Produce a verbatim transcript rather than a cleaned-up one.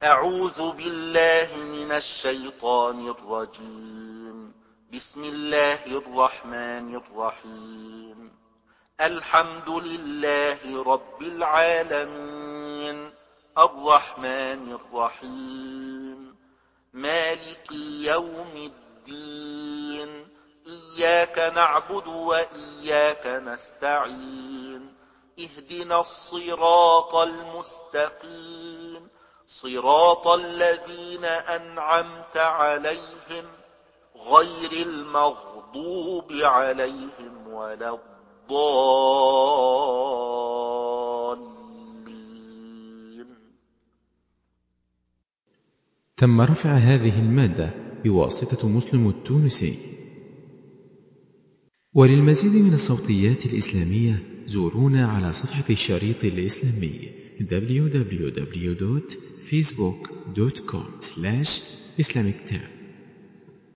أعوذ بالله من الشيطان الرجيم. بسم الله الرحمن الرحيم. الحمد لله رب العالمين، الرحمن الرحيم، مالك يوم الدين، إياك نعبد وإياك نستعين، اهدنا الصراط المستقيم، صراط الذين أنعمت عليهم غير المغضوب عليهم ولا الضالين. تم رفع هذه المادة بواسطة مسلم التونسي. وللمزيد من الصوتيات الإسلامية زورونا على صفحة الشريط الإسلامي دبليو دبليو دبليو دوت فيسبوك دوت كوم سلاش إسلاميك تاب.